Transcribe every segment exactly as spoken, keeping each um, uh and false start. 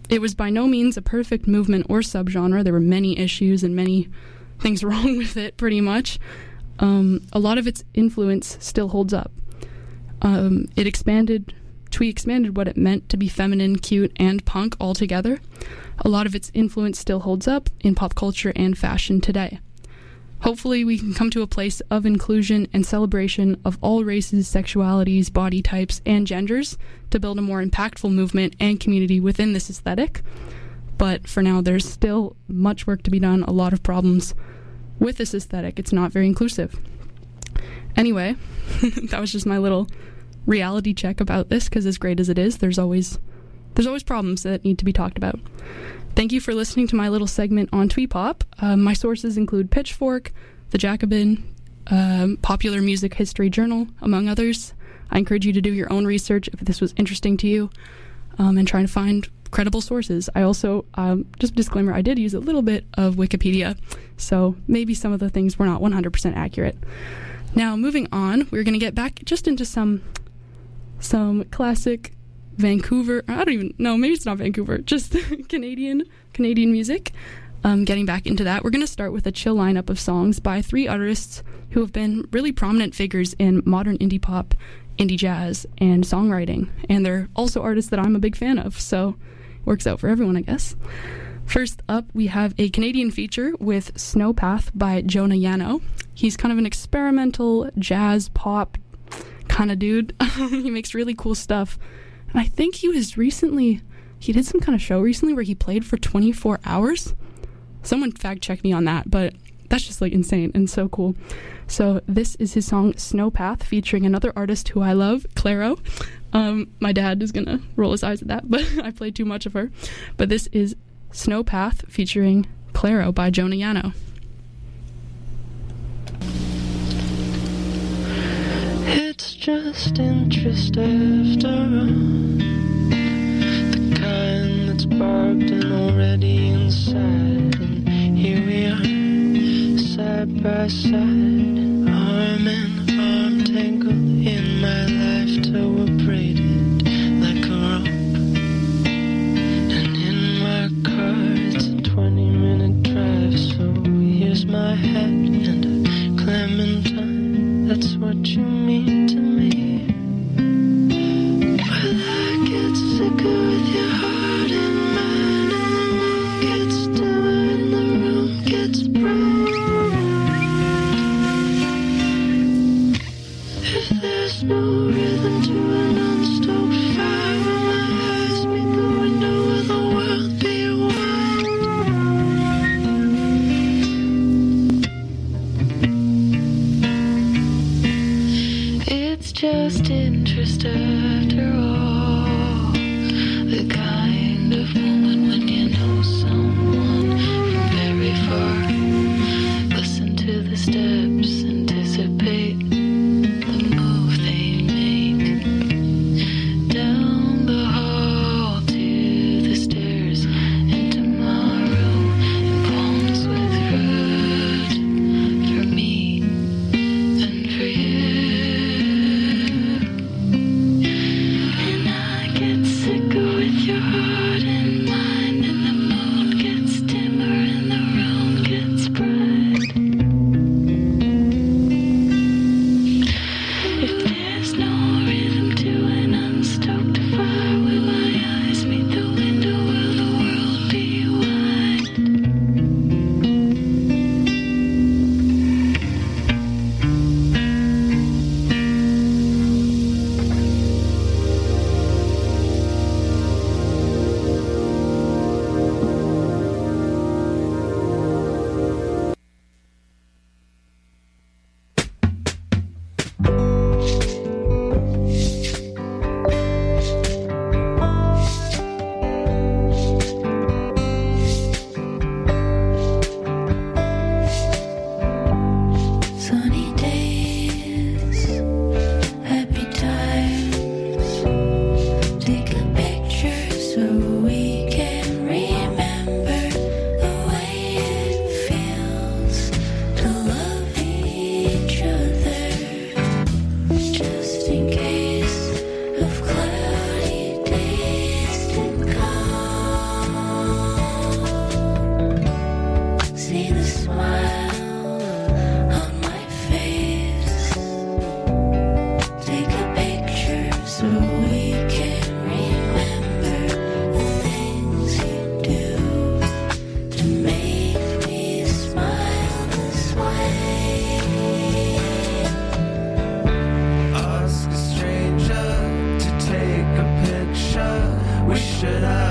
it was by no means a perfect movement or subgenre. There were many issues and many things wrong with it, pretty much. Um, a lot of its influence still holds up. Um, it expanded, Twee expanded what it meant to be feminine, cute, and punk altogether. A lot of its influence still holds up in pop culture and fashion today. Hopefully we can come to a place of inclusion and celebration of all races, sexualities, body types, and genders to build a more impactful movement and community within this aesthetic. But for now, there's still much work to be done, a lot of problems with this aesthetic. It's not very inclusive. Anyway, that was just my little reality check about this, because as great as it is, there's always there's always problems that need to be talked about. Thank you for listening to my little segment on Twee Pop. Uh, my sources include Pitchfork, The Jacobin, um, Popular Music History Journal, among others. I encourage you to do your own research if this was interesting to you, um, and try to find credible sources. I also, um, just a disclaimer, I did use a little bit of Wikipedia, so maybe some of the things were not one hundred percent accurate. Now, moving on, we're going to get back just into some some classic Vancouver, I don't even know, maybe it's not Vancouver, just Canadian Canadian music. Um, getting back into that, we're going to start with a chill lineup of songs by three artists who have been really prominent figures in modern indie pop, indie jazz, and songwriting. And they're also artists that I'm a big fan of, so it works out for everyone, I guess. First up, we have a Canadian feature with Snowpath by Jonah Yano. He's kind of an experimental jazz pop kind of dude. He makes really cool stuff. And I think he was recently, he did some kind of show recently where he played for twenty-four hours. Someone fact check me on that, but that's just like insane and so cool. So this is his song Snowpath, featuring another artist who I love, Clairo. Um, my dad is gonna roll his eyes at that, but I played too much of her. But this is Snowpath featuring Clairo by Jonah Yano. It's just interest after all, the kind that's barbed and already inside. And here we are, side by side, arm in arm, tangled in my life till we're braided like a rope. And in my car it's a twenty minute drive, so here's my hat and a clementine. That's what you mean to me. Well, I get sicker with your heart in mine, and the moon gets dimmer and the room gets bright. If there's no rhythm to an unstoked fire, when my eyes meet the window, will the world be wide? It's just interest after all, the kind of moment when you know someone from very far. Listen to the steps, anticipate the move they make. Down the hall to the stairs, into my room, in palms with fruit for me and for you. And I get sicker with your heart in mine, and the moon gets dimmer and the room gets bright. If there's no rhythm to an unstoked fire, when my eyes meet the window, will the world be wide?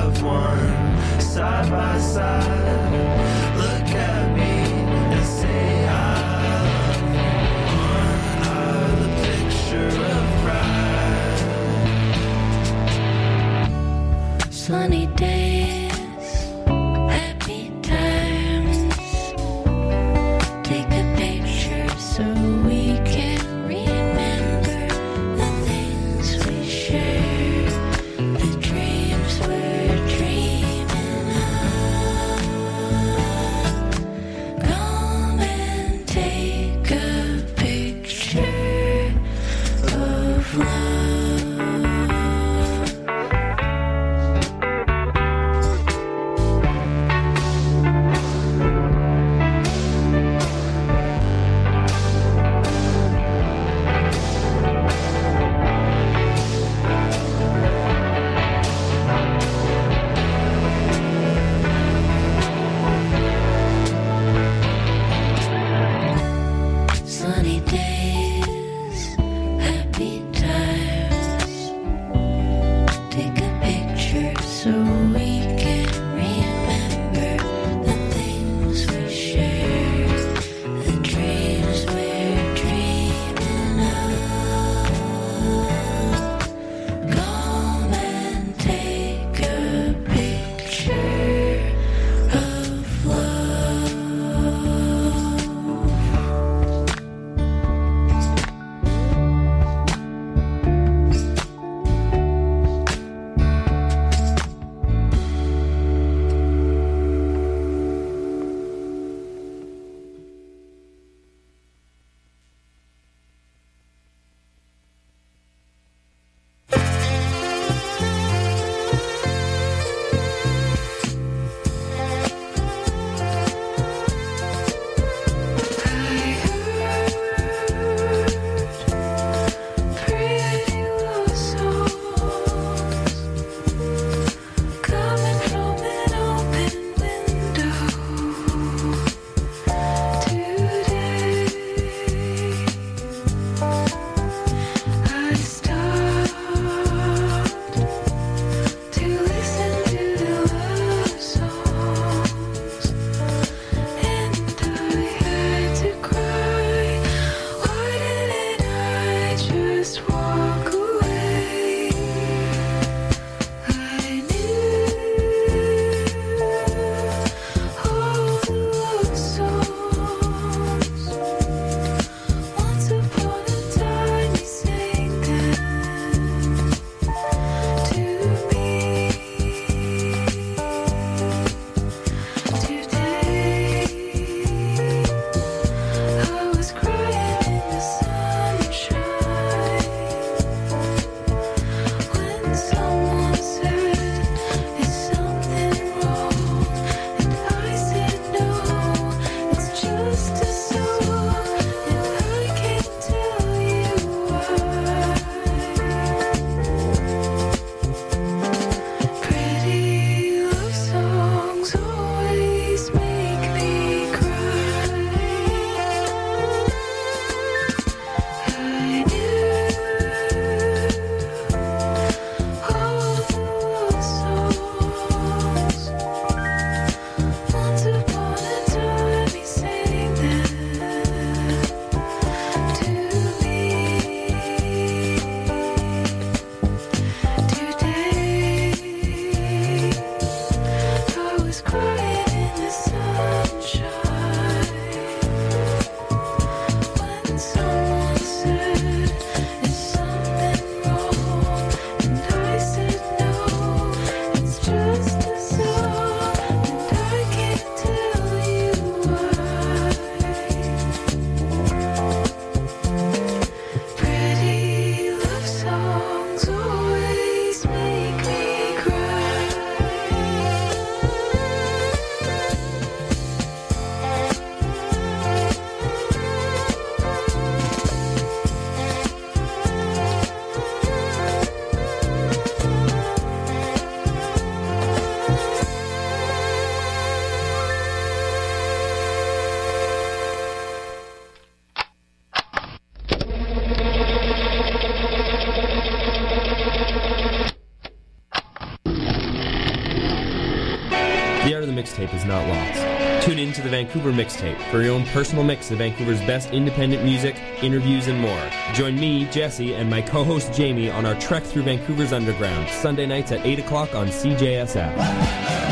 of one, side by side. Look at me and say I love you. One eye, the picture of pride. Sunny days, happy times. Take a picture so we can remember the things we shared, the dreams we're dreaming of. Come and take a picture of love. the art of the mixtape is not lost. Tune in to the Vancouver Mixtape for your own personal mix of Vancouver's best independent music, interviews, and more. Join me, Jesse, and my co-host Jamie on our trek through Vancouver's underground, Sunday nights at eight o'clock on C J S F.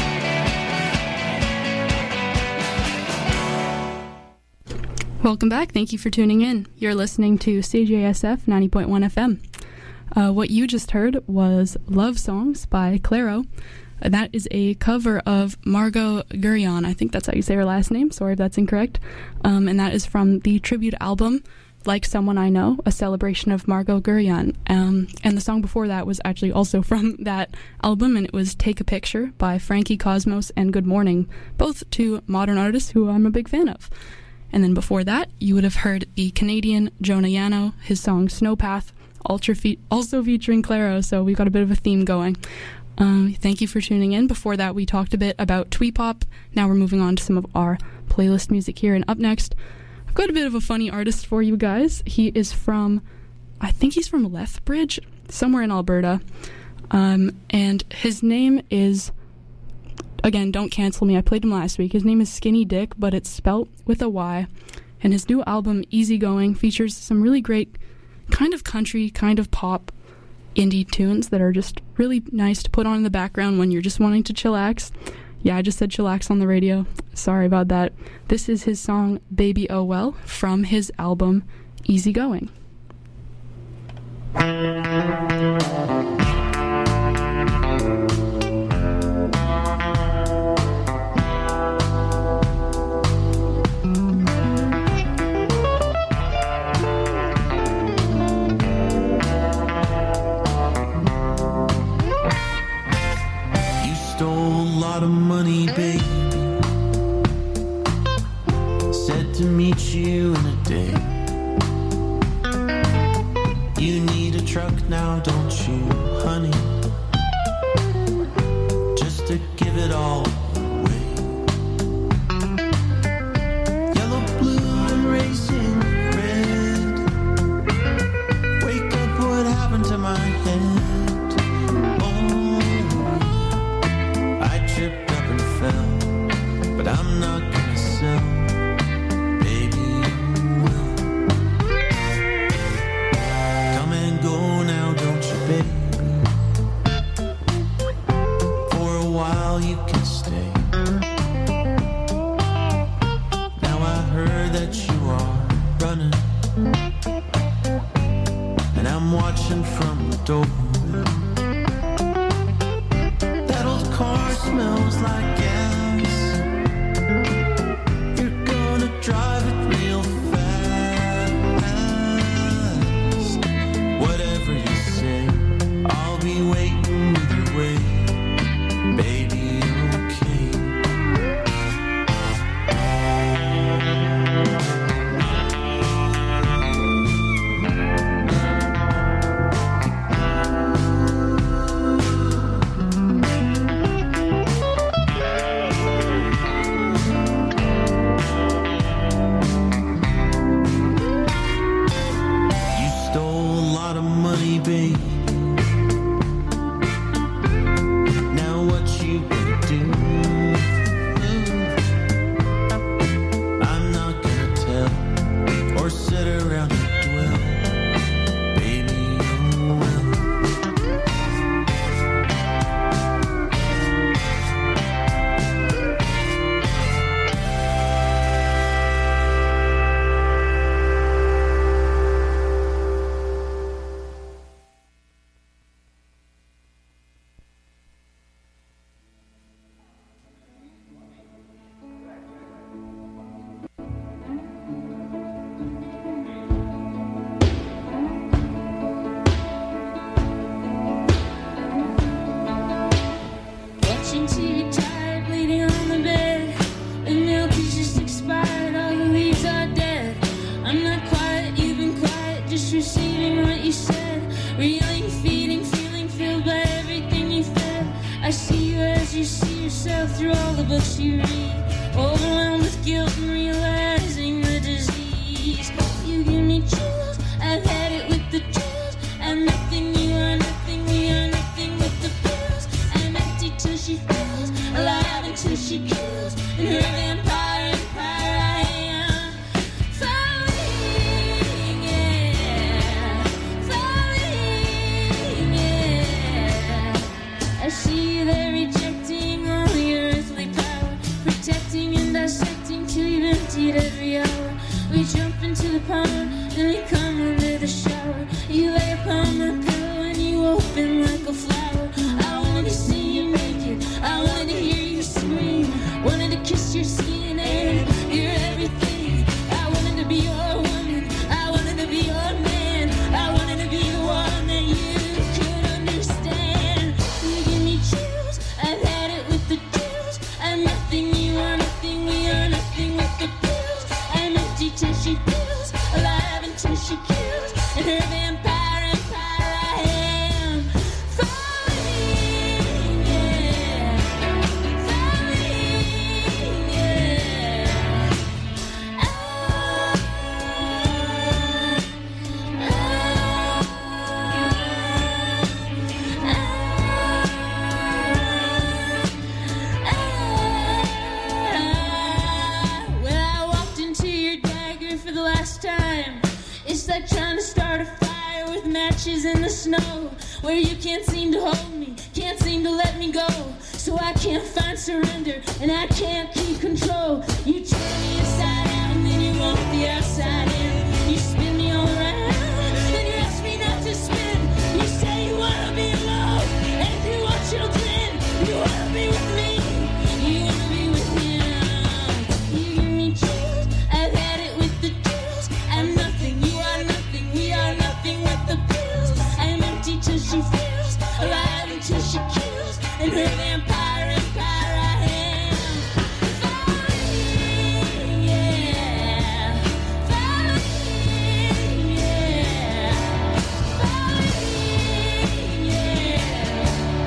Welcome back. Thank you for tuning in. You're listening to C J S F ninety point one F M. Uh, what you just heard was Love Songs by Clairo. Uh, that is a cover of Margot Guryan. I think that's how you say her last name. Sorry if that's incorrect. Um, and that is from the tribute album, Like Someone I Know, a celebration of Margot Guryan. Um, and the song before that was actually also from that album, and it was Take a Picture by Frankie Cosmos and Good Morning, both two modern artists who I'm a big fan of. And then before that, you would have heard the Canadian Jonah Yano, his song Snowpath, ultra fe- also featuring Clairo, so we've got a bit of a theme going. Um, thank you for tuning in. Before that, we talked a bit about twee pop. Now we're moving on to some of our playlist music here. And up next, I've got a bit of a funny artist for you guys. He is from, I think he's from Lethbridge, somewhere in Alberta. Um, and his name is... Again, don't cancel me. I played him last week. His name is Skinny Dick, but it's spelt with a Y. And his new album, Easygoing, features some really great kind of country, kind of pop, indie tunes that are just really nice to put on in the background when you're just wanting to chillax. Yeah, I just said chillax on the radio. Sorry about that. This is his song, Baby Oh Well, from his album, Easygoing. Of money, baby. Said to meet you in a day. You need a truck now, don't you, honey? Just to give it all away. Yellow, blue, and racing red. Wake up, what happened to my head? Tripped up and fell, but I'm not gonna sell, baby, well. Come and go now, don't you, baby? For a while you can stay. Now I heard that you are running, and I'm watching from the door. Car smells like gas. You're gonna drive it real fast. Whatever you say, I'll be waiting either way. Baby, okay. Baby, now what you gonna do? I'm not gonna tell or sit around and dwell, baby, oh well. Through all the books you read, overwhelmed with guilt and realizing the disease. You give me chills, I've had it with the chills. I'm nothing, you are nothing, we are nothing with the pills. I'm empty till she feels alive. till she kills. In her vampire empire I am falling, yeah, falling, yeah. I see you there rejecting all your earthly power, protecting and dissecting till you've emptied every hour. We jump into the pond, then we come under the shower. You lay upon my pillow and you open like a flower. I wanted to see you naked, I wanted to hear you scream, wanted to kiss your skin and your everything. I wanted to be your woman, I wanted to be your man, I wanted to be the one that you could understand. You give me chills, I've had it with the chills. I'm nothing, you are nothing, we are nothing with the pills. I'm empty till she feels, alive until she kills. In her vampire empire I am falling, yeah, falling, yeah. Ah, ah, ah. Well, I walked into your dagger for the last time. It's like trying to start a fire with matches in the snow, where you can't seem to hold me, can't seem to let me go. So I can't find surrender, and I can't keep control. You turn me inside out, and then you want the outside in. You spin me all around, then you ask me not to spin. You say you wanna be alone, and if you want children, you wanna be with me, you wanna be with him. You give me chills, I've had it with the chills. I'm nothing, you are nothing, we are nothing with the pills. I'm empty till she feels, alive until she kills. In her vampire empire I am falling, yeah, falling, yeah, falling, yeah,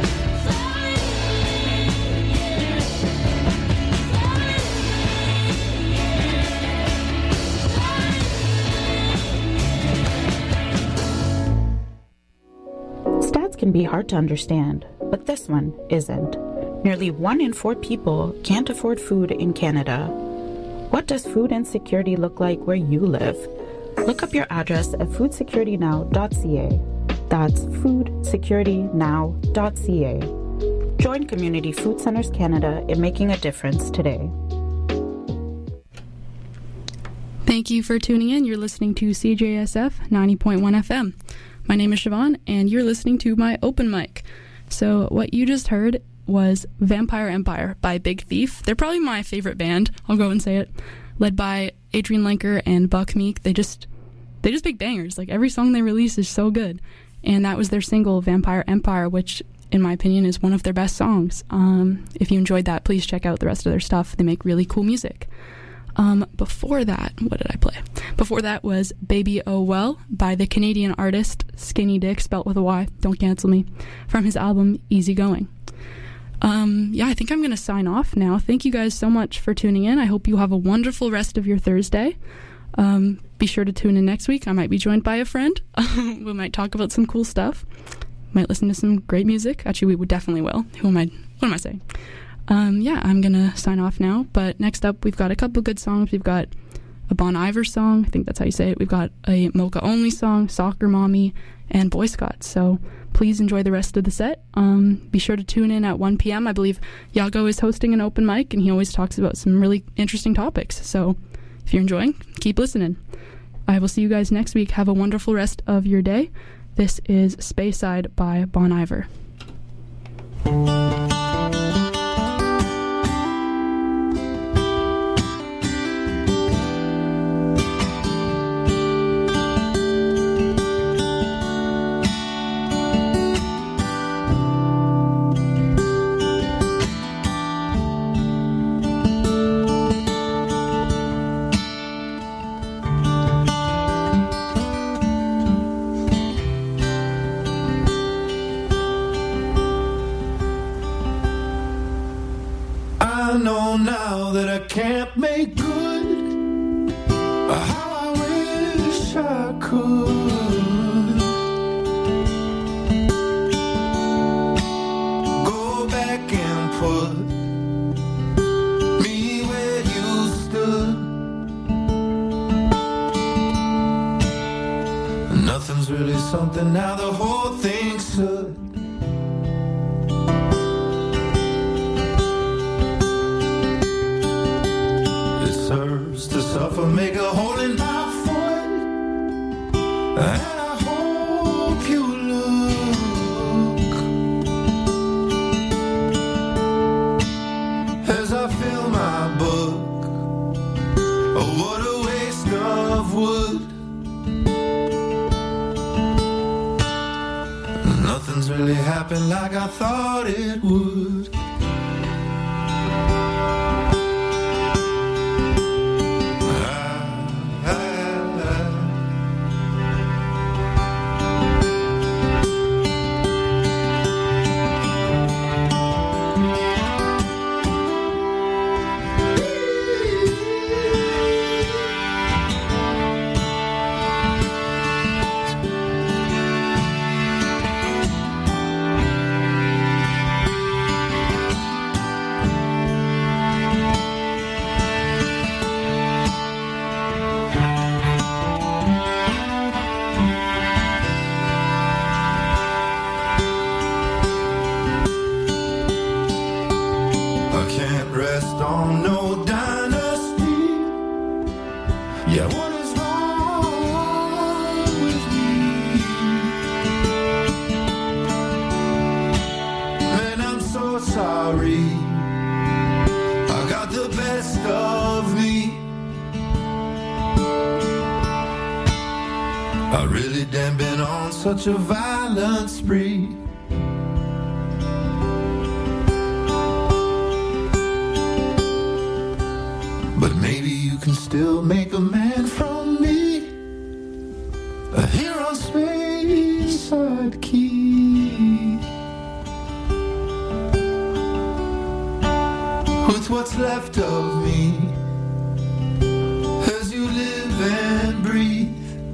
falling, yeah, Stats can be hard to understand, but this one isn't. Nearly one in four people can't afford food in Canada. What does food insecurity look like where you live? Look up your address at food security now dot c a. That's food security now dot c a. Join Community Food Centers Canada in making a difference today. Thank you for tuning in. You're listening to C J S F ninety point one F M. My name is Siobhan, and you're listening to my open mic. So what you just heard was Vampire Empire by Big Thief. They're probably my favorite band, I'll go and say it, led by Adrian Lenker and Buck Meek. They just they just make bangers. Like, every song they release is so good. And that was their single, Vampire Empire, which, in my opinion, is one of their best songs. Um, if you enjoyed that, please check out the rest of their stuff. They make really cool music. Um, before that, what did I play? Before that was Baby Oh Well by the Canadian artist Skinny Dick, spelt with a Y, don't cancel me, from his album Easy Going. Um, yeah, I think I'm going to sign off now. Thank you guys so much for tuning in. I hope you have a wonderful rest of your Thursday. Um, be sure to tune in next week. I might be joined by a friend. We might talk about some cool stuff. Might listen to some great music. Actually, we would definitely will. Who am I? What am I saying? Um, yeah, I'm going to sign off now. But next up, we've got a couple good songs. We've got a Bon Iver song. I think that's how you say it. We've got a Mocha Only song, Soccer Mommy, and Boy Scouts. So please enjoy the rest of the set. Um, be sure to tune in at one p.m. I believe Yago is hosting an open mic, and he always talks about some really interesting topics. So if you're enjoying, keep listening. I will see you guys next week. Have a wonderful rest of your day. This is Speyside by Bon Iver. I know now that I can't make good how I wish I could. Go back and put something, now the whole thing's soot. It serves to suffer, make a hole in my foot, and I hope you look as I fill my book. Oh, what a waste of wood. Nothing's really happened like I thought it would. Such a violent spree. But maybe you can still make a man from me, here on Speyside Quay, with what's left of me as you live and breathe.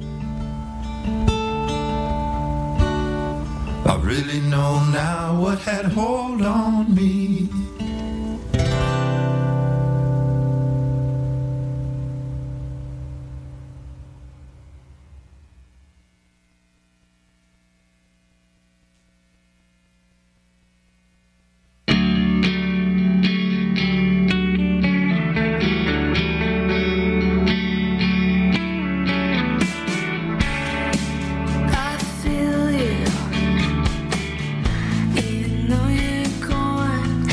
I really know now what had hold on me. Even though you're going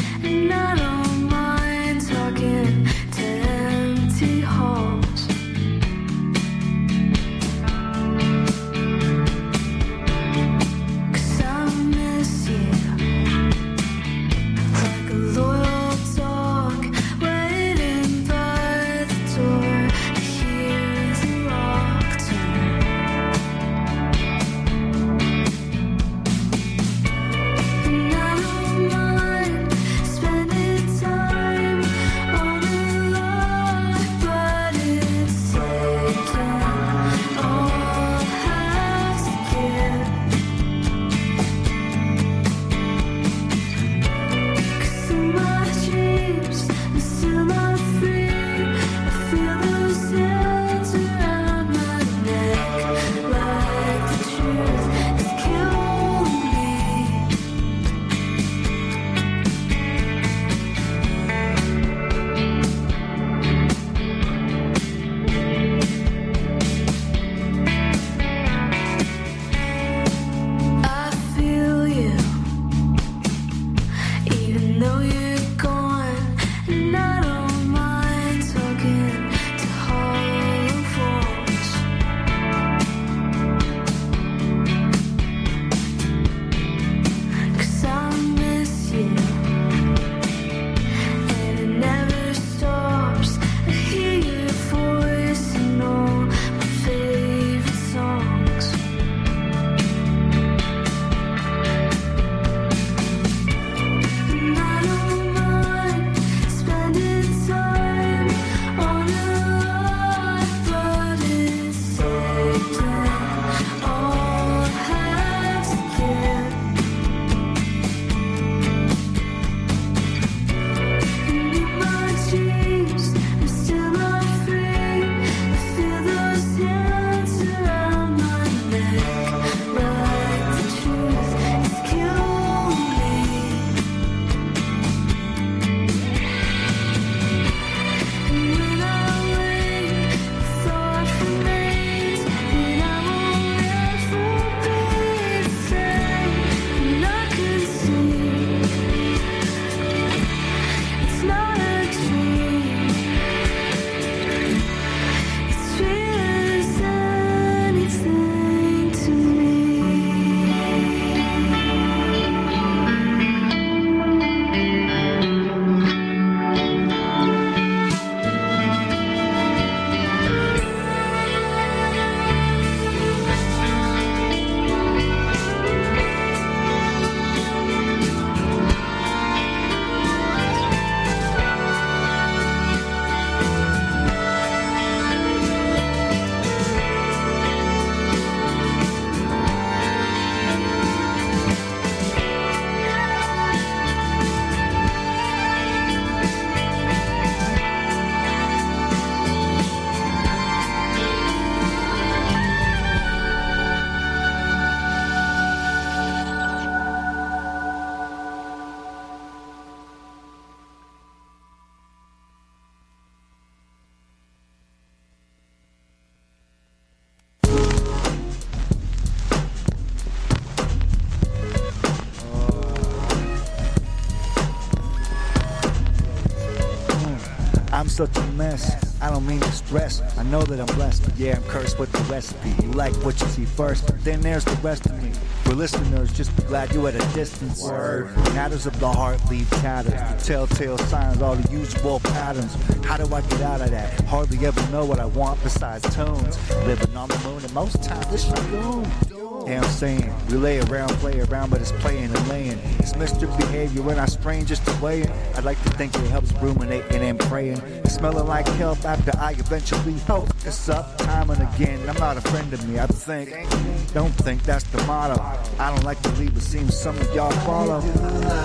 I'm such a mess, I don't mean to stress. I know that I'm blessed, but yeah, I'm cursed with the recipe. You like what you see first, then there's the rest of me. For listeners, just be glad you at a distance. Word. Matters of the heart leave tatters. The telltale signs, all the usual patterns. How do I get out of that? Hardly ever know what I want besides tones. Living on the moon, and most times it's your own. Yeah, I'm saying, we lay around, play around, but it's playing and laying. It's Mister Behavior when I strain just to weigh it. I'd like to think it helps ruminating and praying. It's smelling like help after I eventually help. It's up time and again. I'm not a friend of me, I think. Don't think that's the motto. I don't like to leave, it seems some of y'all follow. Yeah,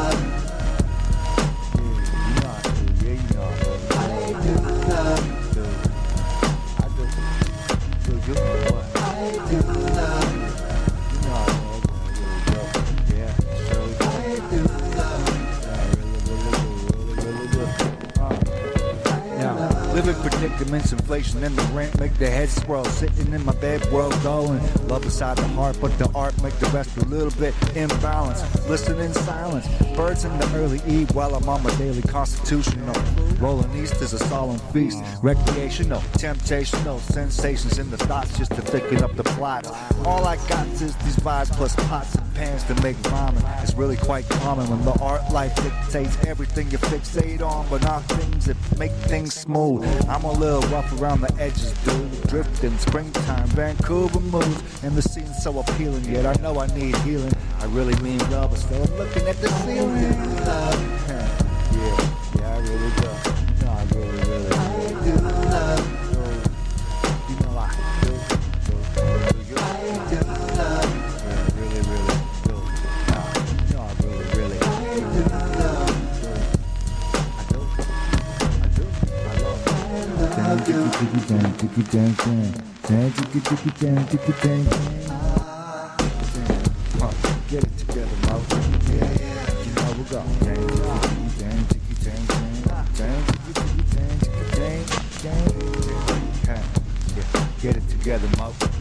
you know I do. Yeah, you know I do. I do. I do. Do you? What? I do love. Living predicaments, inflation and the rent make the head swirl. Sitting in my bed, world going. Love beside the heart, but the art make the rest a little bit imbalanced. Listen in silence. Birds in the early eve while I'm on my daily constitutional. Rolling east is a solemn feast. Recreational, temptational sensations in the thoughts just to thicken up the plots. All I got is these vibes plus pots and pans to make rhyming. It's really quite common when the art life dictates everything you fixate on, but not things that make things smooth. I'm a little rough around the edges, dude. Drifting, springtime, Vancouver mood, and the scene's so appealing. Yet I know I need healing. I really mean love, but still I'm looking at the ceiling. yeah, yeah, I really do. No, I really, really, I do love. You know I do. Do, do you? I do love. Yeah, really, really do. No, you know I really, really I do love. I do. I do. I love. Tiki dang, tiki dang, dang, tiki tiki dang, tiki dang, get it together, Mo. Yeah, yeah, you know we go. Dang, tiki dang, tiki dang, dang, tiki tiki dang, tiki dang, dang, dang. Yeah, get it together, Mo.